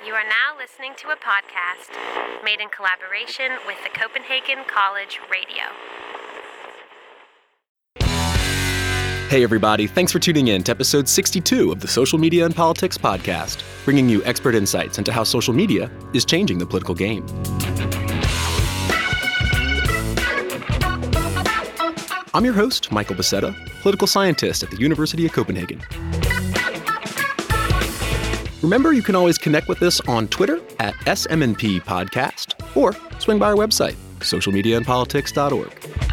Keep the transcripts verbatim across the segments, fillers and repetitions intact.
You are now listening to a podcast made in collaboration with the Copenhagen College Radio. Hey everybody, thanks for tuning in to episode sixty-two of the Social Media and Politics Podcast, bringing you expert insights into how social media is changing the political game. I'm your host, Michael Becerra, political scientist at the University of Copenhagen. Remember, you can always connect with us on Twitter at S M N P Podcast or swing by our website, social media and politics dot org.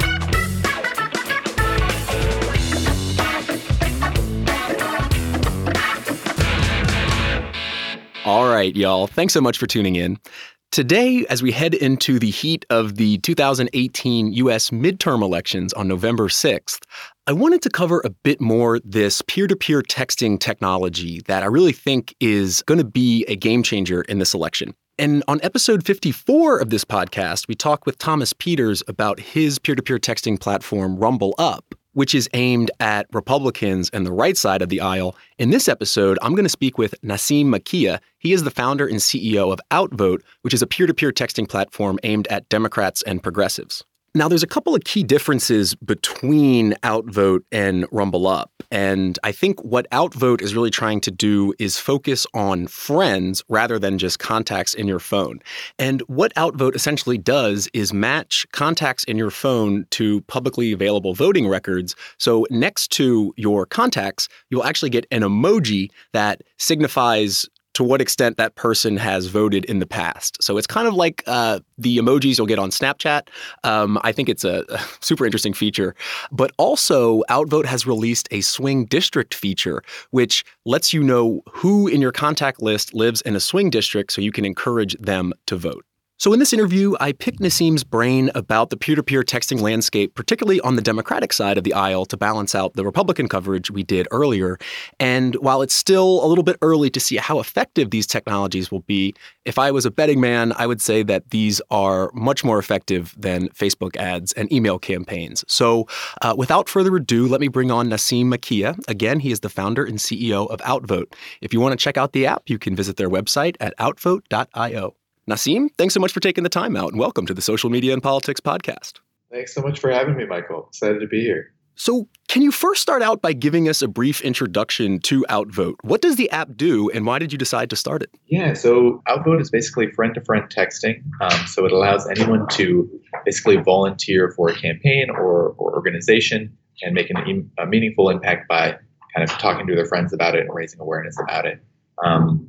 All right, y'all. Thanks so much for tuning in. Today, as we head into the heat of the two thousand eighteen U S midterm elections on November sixth, I wanted to cover a bit more this peer-to-peer texting technology that I really think is going to be a game changer in this election. And on episode fifty-four of this podcast, we talked with Thomas Peters about his peer-to-peer texting platform, Rumble Up, which is aimed at Republicans and the right side of the aisle. In this episode, I'm going to speak with Nasim Makkia. He is the founder and C E O of Outvote, which is a peer-to-peer texting platform aimed at Democrats and progressives. Now, there's a couple of key differences between Outvote and Rumble Up. And I think what Outvote is really trying to do is focus on friends rather than just contacts in your phone. And what Outvote essentially does is match contacts in your phone to publicly available voting records. So next to your contacts, you'll actually get an emoji that signifies to what extent that person has voted in the past. So it's kind of like uh, the emojis you'll get on Snapchat. Um, I think it's a, a super interesting feature. But also, Outvote has released a swing district feature, which lets you know who in your contact list lives in a swing district so you can encourage them to vote. So in this interview, I picked Nasim's brain about the peer-to-peer texting landscape, particularly on the Democratic side of the aisle, to balance out the Republican coverage we did earlier. And while it's still a little bit early to see how effective these technologies will be, if I was a betting man, I would say that these are much more effective than Facebook ads and email campaigns. So uh, without further ado, let me bring on Nasim Makkia. Again, he is the founder and C E O of Outvote. If you want to check out the app, you can visit their website at outvote dot io. Nasim, thanks so much for taking the time out and welcome to the Social Media and Politics Podcast. Thanks so much for having me, Michael. Excited to be here. So can you first start out by giving us a brief introduction to Outvote? What does the app do and why did you decide to start it? Yeah, so Outvote is basically friend-to-friend texting. Um, so it allows anyone to basically volunteer for a campaign or, or organization and make an, a meaningful impact by kind of talking to their friends about it and raising awareness about it. Um,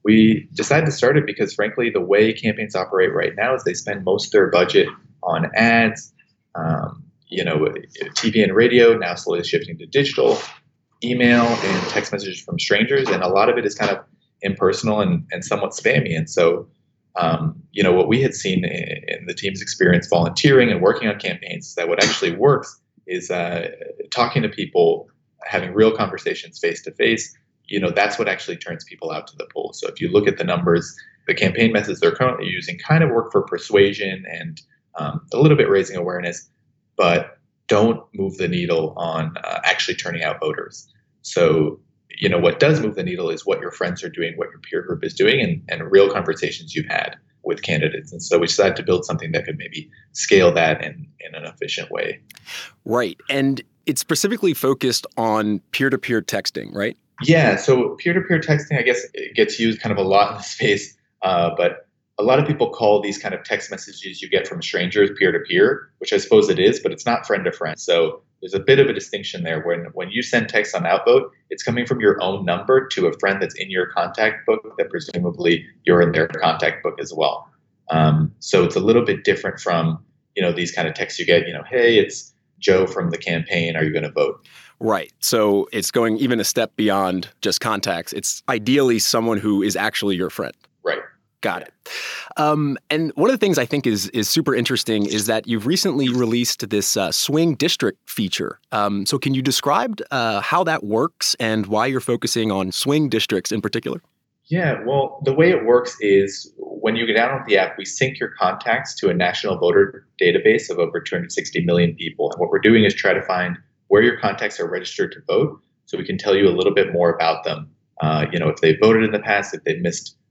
We decided to start it because, frankly, the way campaigns operate right now is they spend most of their budget on ads, um, you know, T V and radio, now slowly shifting to digital, email, and text messages from strangers. And a lot of it is kind of impersonal and, and somewhat spammy. And so, um, you know, what we had seen in, in the team's experience volunteering and working on campaigns is that what actually works is uh, talking to people, having real conversations face to face. You know, that's what actually turns people out to the polls. So if you look at the numbers, the campaign methods they're currently using kind of work for persuasion and um, a little bit raising awareness, but don't move the needle on uh, actually turning out voters. So, you know, what does move the needle is what your friends are doing, what your peer group is doing, and, and real conversations you've had with candidates. And so we decided to build something that could maybe scale that in, in an efficient way. Right. And it's specifically focused on peer-to-peer texting, right? Yeah, so peer-to-peer texting, I guess, it gets used kind of a lot in the space, uh, but a lot of people call these kind of text messages you get from strangers peer-to-peer, which I suppose it is, but it's not friend-to-friend. So there's a bit of a distinction there. When when you send text on Outvote, it's coming from your own number to a friend that's in your contact book that presumably you're in their contact book as well. Um, so it's a little bit different from, you know, these kind of texts you get, you know, hey, it's Joe from the campaign. Are you going to vote? Right. So it's going even a step beyond just contacts. It's ideally someone who is actually your friend. Right. Got it. Um, and one of the things I think is is super interesting is that you've recently released this uh, swing district feature. Um, so can you describe uh, how that works and why you're focusing on swing districts in particular? Yeah, well, the way it works is when you get download the app, we sync your contacts to a national voter database of over two hundred sixty million people. And what we're doing is try to find where your contacts are registered to vote so we can tell you a little bit more about them. Uh, you know, if they voted in the past, if they've missed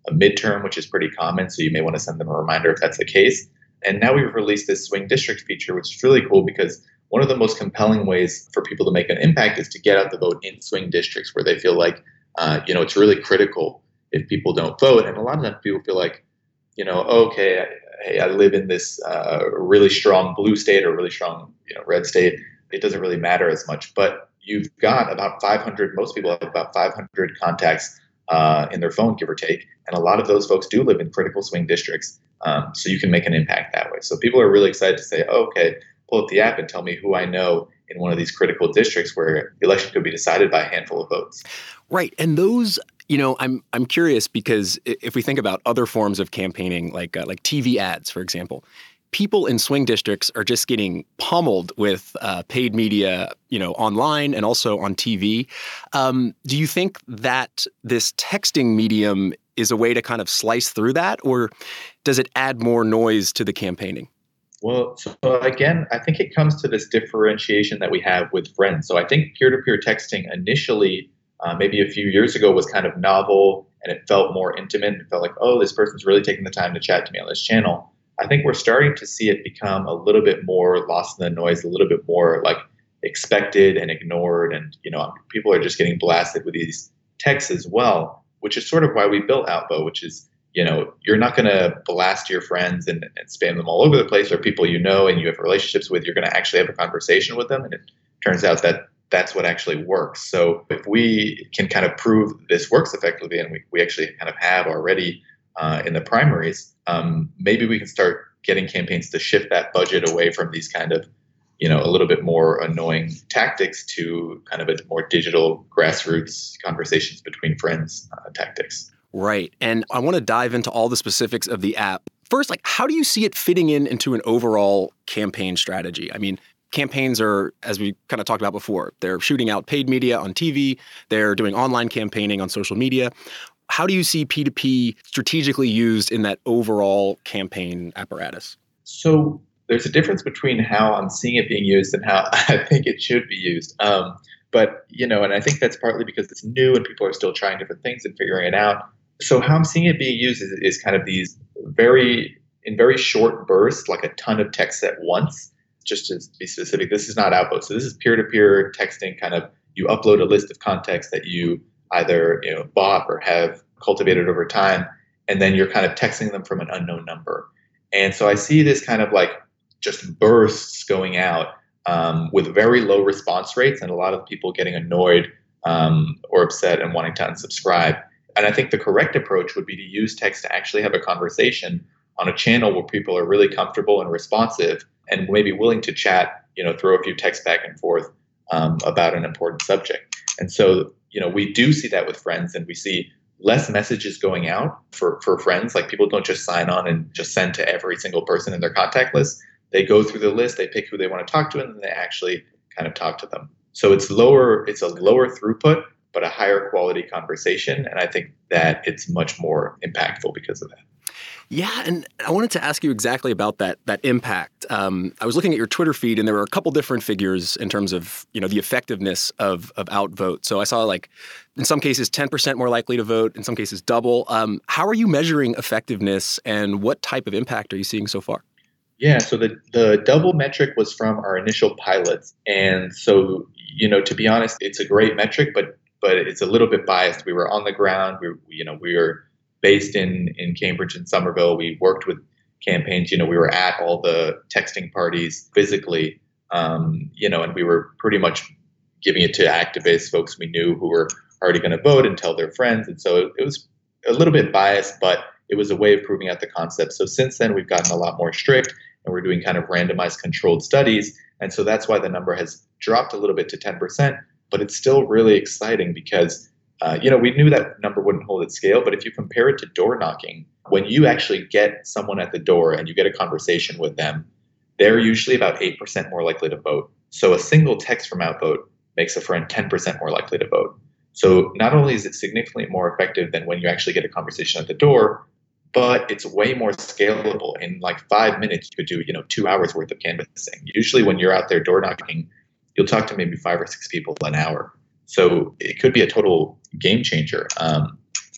a midterm, which is pretty common. So you may want to send them a reminder if that's the case. And now we've released this swing district feature, which is really cool because one of the most compelling ways for people to make an impact is to get out the vote in swing districts where they feel like, uh, you know, it's really critical if people don't vote. And a lot of times people feel like, you know, okay, I, hey, I live in this uh, really strong blue state or really strong, you know, red state. It doesn't really matter as much. But you've got about five hundred, most people have about five hundred contacts uh, in their phone, give or take. And a lot of those folks do live in critical swing districts. Um, so you can make an impact that way. So people are really excited to say, oh, okay, pull up the app and tell me who I know in one of these critical districts where the election could be decided by a handful of votes. Right. And those, you know, I'm I'm curious because if we think about other forms of campaigning, like uh, like T V ads, for example, people in swing districts are just getting pummeled with uh, paid media, you know, online and also on T V. Um, do you think that this texting medium is a way to kind of slice through that, or does it add more noise to the campaigning? Well, so again, I think it comes to this differentiation that we have with friends. So I think peer-to-peer texting initially, uh, maybe a few years ago, was kind of novel and it felt more intimate. It felt like, oh, this person's really taking the time to chat to me on this channel. I think we're starting to see it become a little bit more lost in the noise, a little bit more like expected and ignored. And, you know, people are just getting blasted with these texts as well, which is sort of why we built Outvote, which is, you know, you're not going to blast your friends and, and spam them all over the place, or people you know and you have relationships with. You're going to actually have a conversation with them. And it turns out that that's what actually works. So if we can kind of prove this works effectively, and we, we actually kind of have already uh, in the primaries, um, maybe we can start getting campaigns to shift that budget away from these kind of, you know, a little bit more annoying tactics to kind of a more digital grassroots conversations between friends uh, tactics. Right. And I want to dive into all the specifics of the app. First, like, how do you see it fitting in into an overall campaign strategy? I mean, campaigns are, as we kind of talked about before, they're shooting out paid media on T V. They're doing online campaigning on social media. How do you see P two P strategically used in that overall campaign apparatus? So there's a difference between how I'm seeing it being used and how I think it should be used. Um, but, you know, and I think that's partly because it's new and people are still trying different things and figuring it out. So how I'm seeing it being used is, is kind of these very, in very short bursts, like a ton of text at once. Just to be specific, this is not Outvote. So this is peer-to-peer texting. Kind of, you upload a list of contacts that you either, you know, bought or have cultivated over time, and then you're kind of texting them from an unknown number. And so I see this kind of like just bursts going out um, with very low response rates and a lot of people getting annoyed um, or upset and wanting to unsubscribe. And I think the correct approach would be to use text to actually have a conversation on a channel where people are really comfortable and responsive and maybe willing to chat, you know, throw a few texts back and forth um, about an important subject. And so, you know, we do see that with friends, and we see less messages going out for, for friends. Like, people don't just sign on and just send to every single person in their contact list. They go through the list, they pick who they want to talk to, and then they actually kind of talk to them. So it's lower, it's a lower throughput, but a higher quality conversation. And I think that it's much more impactful because of that. Yeah, and I wanted to ask you exactly about that that impact. Um, I was looking at your Twitter feed, and there were a couple different figures in terms of, you know, the effectiveness of of Outvote. So I saw, like, in some cases, ten percent more likely to vote, in some cases double. Um, how are you measuring effectiveness, and what type of impact are you seeing so far? Yeah, so the, the double metric was from our initial pilots. And so, you know, to be honest, it's a great metric, but but it's a little bit biased. We were on the ground. We, you know, we were based in, in Cambridge and Somerville. We worked with campaigns. You know, we were at all the texting parties physically, um, you know, and we were pretty much giving it to activists, folks we knew who were already going to vote and tell their friends. And so it was a little bit biased, but it was a way of proving out the concept. So since then, we've gotten a lot more strict, and we're doing kind of randomized controlled studies. And so that's why the number has dropped a little bit to ten percent, but it's still really exciting because Uh, you know, we knew that number wouldn't hold its scale, but if you compare it to door knocking, when you actually get someone at the door and you get a conversation with them, they're usually about eight percent more likely to vote. So a single text from Outvote makes a friend ten percent more likely to vote. So not only is it significantly more effective than when you actually get a conversation at the door, but it's way more scalable. In like five minutes, you could do, you know, two hours worth of canvassing. Usually when you're out there door knocking, you'll talk to maybe five or six people an hour. So it could be a total game changer. Um,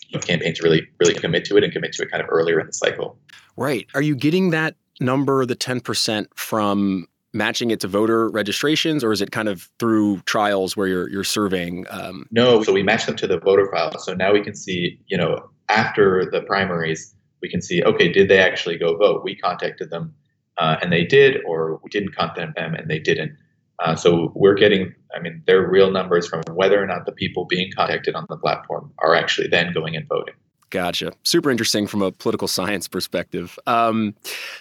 of campaigns really, really commit to it and commit to it kind of earlier in the cycle. Right. Are you getting that number, the ten percent, from matching it to voter registrations, or is it kind of through trials where you're you're surveying? Um... No, so we match them to the voter file. So now we can see, you know, after the primaries, we can see, okay, did they actually go vote? We contacted them uh, and they did, or we didn't contact them and they didn't. Uh, so we're getting, I mean, they're real numbers from whether or not the people being contacted on the platform are actually then going and voting. Gotcha. Super interesting from a political science perspective. Um,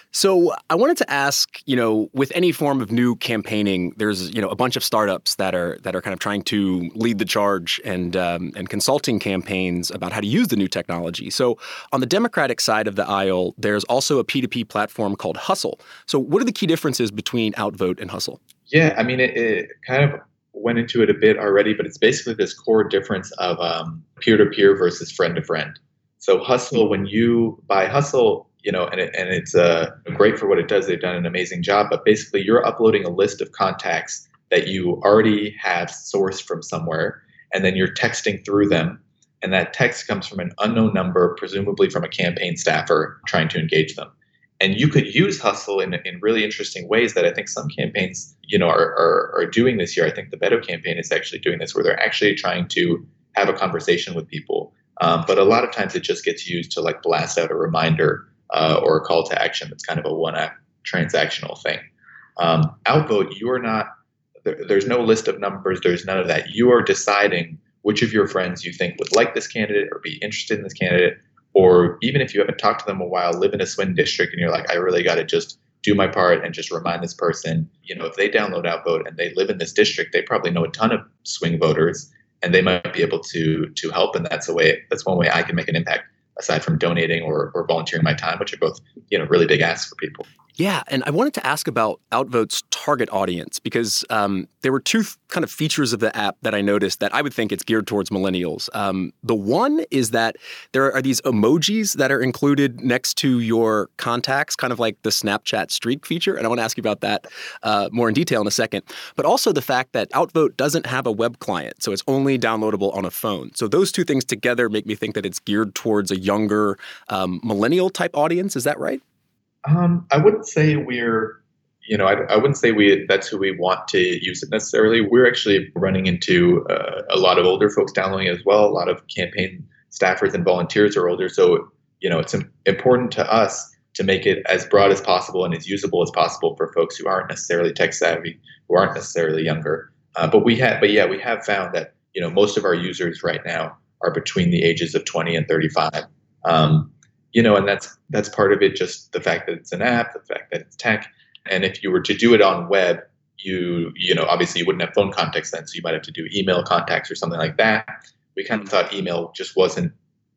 so I wanted to ask, you know, with any form of new campaigning, there's, you know, a bunch of startups that are that are kind of trying to lead the charge and um, and consulting campaigns about how to use the new technology. So on the Democratic side of the aisle, there's also a P two P platform called Hustle. So what are the key differences between Outvote and Hustle? Yeah, I mean, it, it kind of went into it a bit already, but it's basically this core difference of um, peer-to-peer versus friend-to-friend. So Hustle, when you buy Hustle, you know, and, it, and it's uh, great for what it does. They've done an amazing job. But basically, you're uploading a list of contacts that you already have sourced from somewhere, and then you're texting through them. And that text comes from an unknown number, presumably from a campaign staffer trying to engage them. And you could use Hustle in, in really interesting ways that I think some campaigns, you know, are, are, are doing this year. I think the Beto campaign is actually doing this, where they're actually trying to have a conversation with people. Um, but a lot of times it just gets used to like blast out a reminder uh, or a call to action that's kind of a one-app transactional thing. Um, Outvote, you are not, there, there's no list of numbers, there's none of that. You are deciding which of your friends you think would like this candidate or be interested in this candidate, or even if you haven't talked to them in a while, live in a swing district and you're like, I really got to just do my part and just remind this person, you know, if they download Outvote and they live in this district, they probably know a ton of swing voters. And they might be able to to help, and that's a way. That's one way I can make an impact, aside from donating or, or volunteering my time, which are both, you know, really big asks for people. Yeah, and I wanted to ask about Outvote's target audience, because um, there were two f- kind of features of the app that I noticed that I would think it's geared towards millennials. Um, the one is that there are these emojis that are included next to your contacts, kind of like the Snapchat streak feature, and I want to ask you about that uh, more in detail in a second. But also the fact that Outvote doesn't have a web client, so it's only downloadable on a phone. So those two things together make me think that it's geared towards a younger um, millennial type audience. Is that right? Um, I wouldn't say we're, you know, I, I wouldn't say we that's who we want to use it necessarily. We're actually running into uh, a lot of older folks downloading it as well. A lot of campaign staffers and volunteers are older. So, you know, it's important to us to make it as broad as possible and as usable as possible for folks who aren't necessarily tech savvy, who aren't necessarily younger. Uh, but we have, but yeah, we have found that, you know, most of our users right now are between the ages of twenty and thirty-five. Um, You know, and that's that's part of it, just the fact that it's an app, the fact that it's tech. And if you were to do it on web, you you know, obviously you wouldn't have phone contacts then, so you might have to do email contacts or something like that. We kind of thought email just wasn't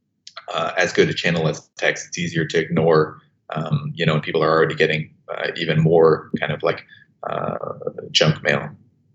uh, as good a channel as text. It's easier to ignore, um, you know, and people are already getting uh, even more kind of like uh, junk mail.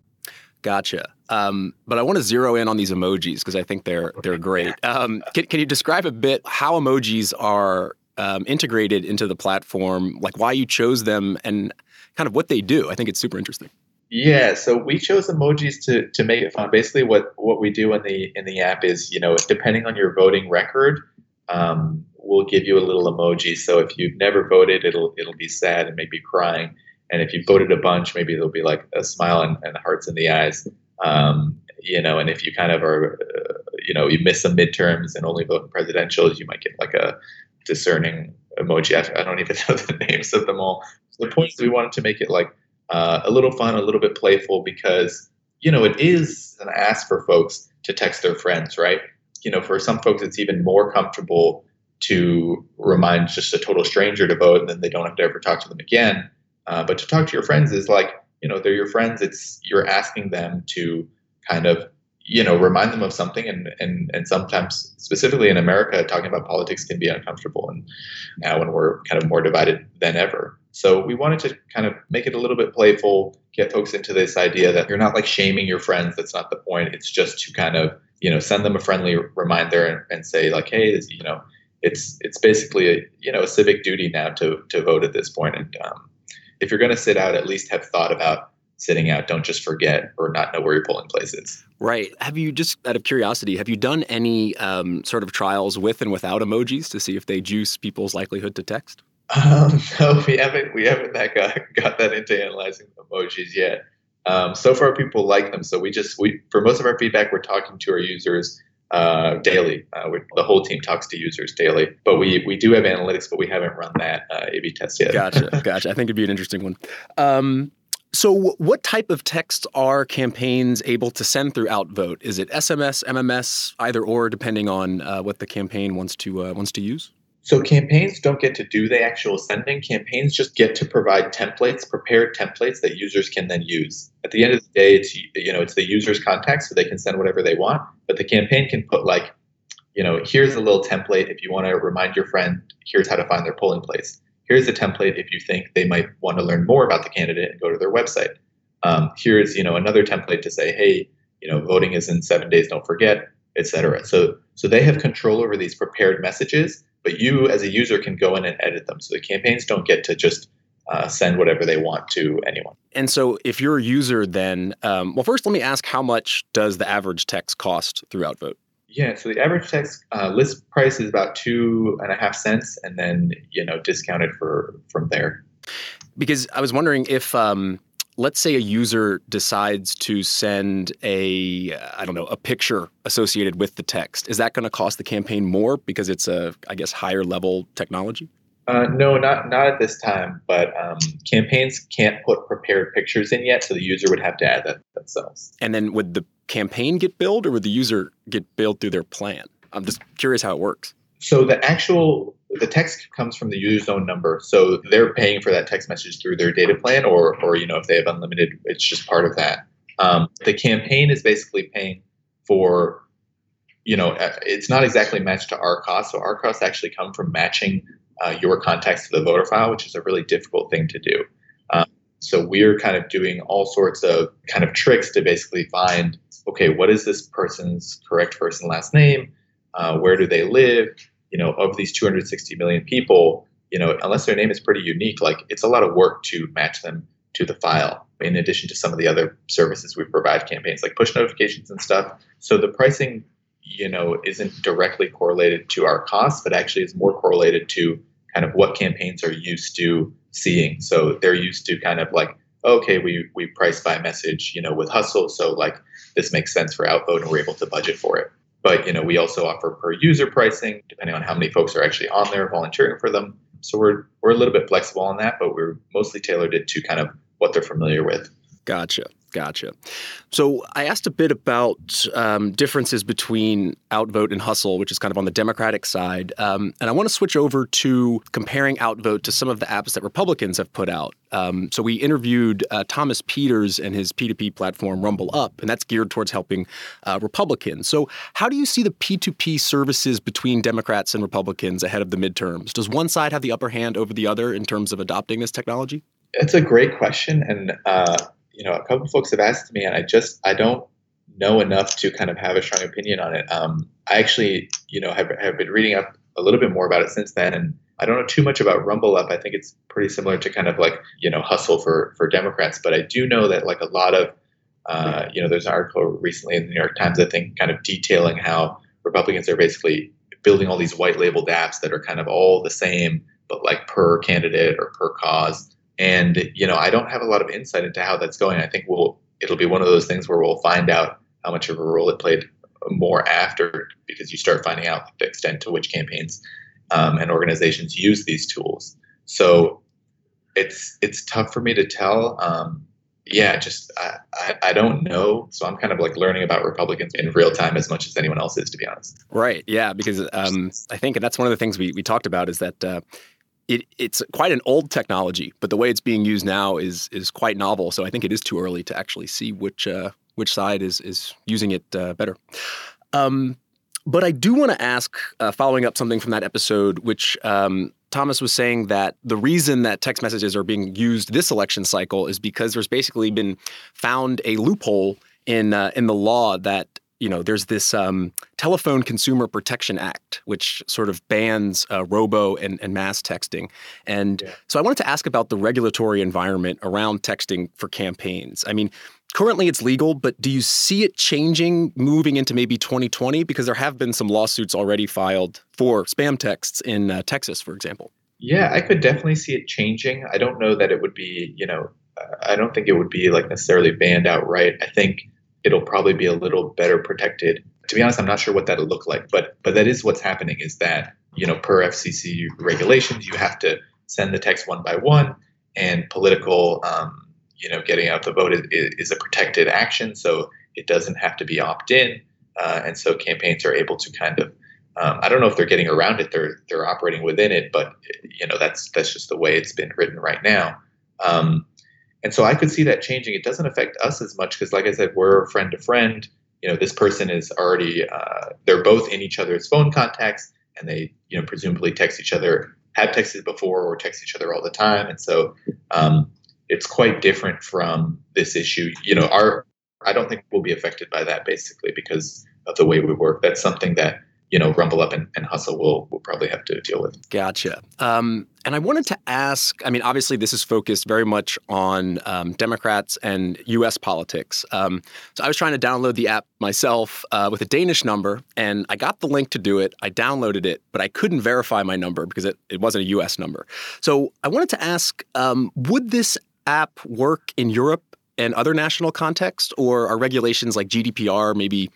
Gotcha. Um, but I want to zero in on these emojis because I think they're they're great. Um, can, can you describe a bit how emojis are um, integrated into the platform, like why you chose them and kind of what they do? I think it's super interesting. Yeah, so we chose emojis to to make it fun. Basically, what what we do in the in the app is, you know, depending on your voting record, um, we'll give you a little emoji. So if you've never voted, it'll it'll be sad and maybe crying. And if you voted a bunch, maybe there'll be like a smile and, and hearts in the eyes. Um, you know, and if you kind of are, uh, you know, you miss some midterms and only vote in presidentials, you might get like a discerning emoji. I, I don't even know the names of them all. So the point is we wanted to make it like uh, a little fun, a little bit playful, because, you know, it is an ask for folks to text their friends, right? You know, for some folks, it's even more comfortable to remind just a total stranger to vote, and then they don't have to ever talk to them again. Uh, but to talk to your friends is like, you know, they're your friends. It's you're asking them to kind of, you know, remind them of something. And, and, and sometimes, specifically in America, talking about politics can be uncomfortable. And now when we're kind of more divided than ever. So we wanted to kind of make it a little bit playful, get folks into this idea that you're not like shaming your friends. That's not the point. It's just to kind of, you know, send them a friendly reminder and, and say like, hey, this, you know, it's it's basically a, you know, a civic duty now to to vote at this point. And um, if you're going to sit out, at least have thought about sitting out. Don't just forget or not know where your polling place is. Right. Have you, just out of curiosity, have you done any um, sort of trials with and without emojis to see if they juice people's likelihood to text? Um, no, we haven't. We haven't that got, got that into analyzing emojis yet. Um, so far, people like them. So we just we for most of our feedback, we're talking to our users uh, daily. Uh, we, the whole team talks to users daily. But we we do have analytics, but we haven't run that uh, A B test yet. Gotcha, gotcha. I think it'd be an interesting one. Um, so, what type of text are campaigns able to send through Outvote? Is it S M S, M M S, either or, depending on uh, what the campaign wants to uh, wants to use? So campaigns don't get to do the actual sending. Campaigns just get to provide templates, prepared templates that users can then use. At the end of the day, it's you know it's the user's contact, so they can send whatever they want. But the campaign can put like, you know, here's a little template if you want to remind your friend. Here's how to find their polling place. Here's a template if you think they might want to learn more about the candidate and go to their website. Um, here's you know another template to say, hey, you know, voting is in seven days. Don't forget, et cetera. So so they have control over these prepared messages. But you, as a user, can go in and edit them. So the campaigns don't get to just uh, send whatever they want to anyone. And so if you're a user then, um, well, first let me ask, how much does the average text cost through Outvote? Yeah, so the average text uh, list price is about two and a half cents, and then, you know, discounted for from there. Because I was wondering if, um, let's say a user decides to send a, I don't know, a picture associated with the text. Is that going to cost the campaign more because it's a, I guess, higher level technology? Uh, no, not not at this time. But um, campaigns can't put prepared pictures in yet, so the user would have to add that themselves. And then would the campaign get billed, or would the user get billed through their plan? I'm just curious how it works. So the actual the text comes from the user's own number, so they're paying for that text message through their data plan, or or you know if they have unlimited, it's just part of that. Um, the campaign is basically paying for, you know, it's not exactly matched to our costs. So our costs actually come from matching uh, your contacts to the voter file, which is a really difficult thing to do. Um, so we're kind of doing all sorts of kind of tricks to basically find, okay, what is this person's correct first and last name? Uh, where do they live? You know, of these two hundred sixty million people, you know, unless their name is pretty unique, like it's a lot of work to match them to the file, in addition to some of the other services we provide campaigns like push notifications and stuff. So the pricing, you know, isn't directly correlated to our costs, but actually is more correlated to kind of what campaigns are used to seeing. So they're used to kind of like, okay, we we price by message, you know, with Hustle. So like this makes sense for Outvote and we're able to budget for it. But, you know, we also offer per user pricing, depending on how many folks are actually on there volunteering for them. So we're we're a little bit flexible on that, but we're mostly tailored it to kind of what they're familiar with. Gotcha. Gotcha. So I asked a bit about um, differences between Outvote and Hustle, which is kind of on the Democratic side. Um, and I want to switch over to comparing Outvote to some of the apps that Republicans have put out. Um, so we interviewed uh, Thomas Peters and his P two P platform Rumble Up, and that's geared towards helping uh, Republicans. So how do you see the P two P services between Democrats and Republicans ahead of the midterms? Does one side have the upper hand over the other in terms of adopting this technology? It's a great question. And, uh, you know, a couple of folks have asked me, and I just, I don't know enough to kind of have a strong opinion on it. Um, I actually, you know, have, have been reading up a little bit more about it since then. And I don't know too much about Rumble Up. I think it's pretty similar to kind of like, you know, Hustle for, for Democrats. But I do know that like a lot of, uh, you know, there's an article recently in the New York Times, I think, kind of detailing how Republicans are basically building all these white labeled apps that are kind of all the same, but like per candidate or per cause. And, you know, I don't have a lot of insight into how that's going. I think we'll it'll be one of those things where we'll find out how much of a role it played more after, because you start finding out the extent to which campaigns um, and organizations use these tools. So it's it's tough for me to tell. Um, yeah, just I, I, I don't know. So I'm kind of like learning about Republicans in real time as much as anyone else is, to be honest. Right. Yeah, because um, I think, and that's one of the things we, we talked about, is that uh, It, it's quite an old technology, but the way it's being used now is is quite novel. So I think it is too early to actually see which uh, which side is is using it uh, better. Um, but I do want to ask, uh, following up something from that episode, which um, Thomas was saying that the reason that text messages are being used this election cycle is because there's basically been found a loophole in uh, in the law that you know, there's this um, Telephone Consumer Protection Act, which sort of bans uh, robo and, and mass texting. And yeah. so I wanted to ask about the regulatory environment around texting for campaigns. I mean, currently it's legal, but do you see it changing moving into maybe twenty twenty? Because there have been some lawsuits already filed for spam texts in uh, Texas, for example. Yeah, I could definitely see it changing. I don't know that it would be, you know, uh, I don't think it would be like necessarily banned outright. I think it'll probably be a little better protected. To be honest, I'm not sure what that'll look like, but but that is what's happening is that, you know, per F C C regulations, you have to send the text one by one, and political, um, you know, getting out the vote is, is a protected action, so it doesn't have to be opt-in, uh, and so campaigns are able to kind of, um, I don't know if they're getting around it, they're they're operating within it, but you know, that's that's just the way it's been written right now. Um, And so I could see that changing. It doesn't affect us as much because, like I said, we're friend to friend. You know, this person is already, uh, they're both in each other's phone contacts, and they, you know, presumably text each other, have texted before or text each other all the time. And so um, it's quite different from this issue. You know, our, I don't think we'll be affected by that basically because of the way we work. That's something that, you know, Rumble Up and, and Hustle will will probably have to deal with. Gotcha. Um, and I wanted to ask, I mean, obviously this is focused very much on um, Democrats and U S politics. Um, so I was trying to download the app myself uh, with a Danish number, and I got the link to do it. I downloaded it, but I couldn't verify my number because it, it wasn't a U S number. So I wanted to ask, um, would this app work in Europe and other national contexts, or are regulations like G D P R maybe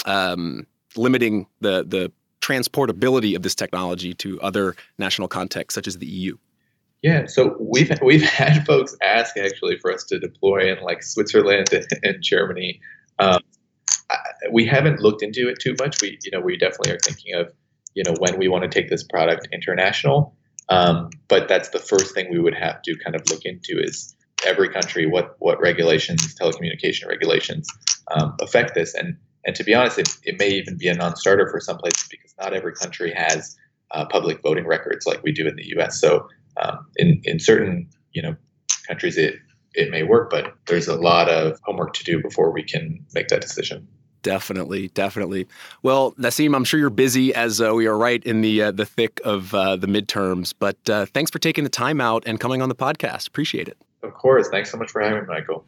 um, limiting the the transportability of this technology to other national contexts, such as the E U? Yeah, so we've we've had folks ask actually for us to deploy in like Switzerland and Germany. Um, I, we haven't looked into it too much. We you know we definitely are thinking of you know when we want to take this product international. Um, but that's the first thing we would have to kind of look into is every country what what regulations, telecommunication regulations um, affect this. And And to be honest, it, it may even be a non-starter for some places because not every country has uh, public voting records like we do in the U S. So um, in in certain you know countries it it may work, but there's a lot of homework to do before we can make that decision. Definitely, definitely. Well, Nassim, I'm sure you're busy as uh, we are right in the uh, the thick of uh, the midterms. But uh, thanks for taking the time out and coming on the podcast. Appreciate it. Of course. Thanks so much for having me, Michael.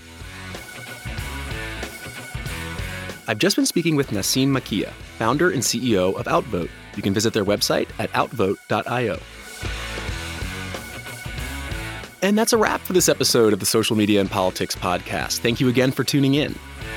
I've just been speaking with Nassim Makkia, founder and C E O of Outvote. You can visit their website at outvote dot io. And that's a wrap for this episode of the Social Media and Politics podcast. Thank you again for tuning in.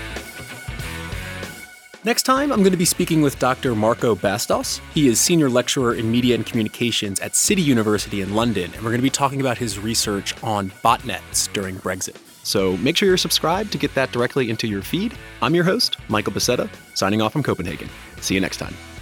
Next time, I'm going to be speaking with Doctor Marco Bastos. He is Senior Lecturer in Media and Communications at City University in London, and we're going to be talking about his research on botnets during Brexit. So make sure you're subscribed to get that directly into your feed. I'm your host, Michael Bacetta, signing off from Copenhagen. See you next time.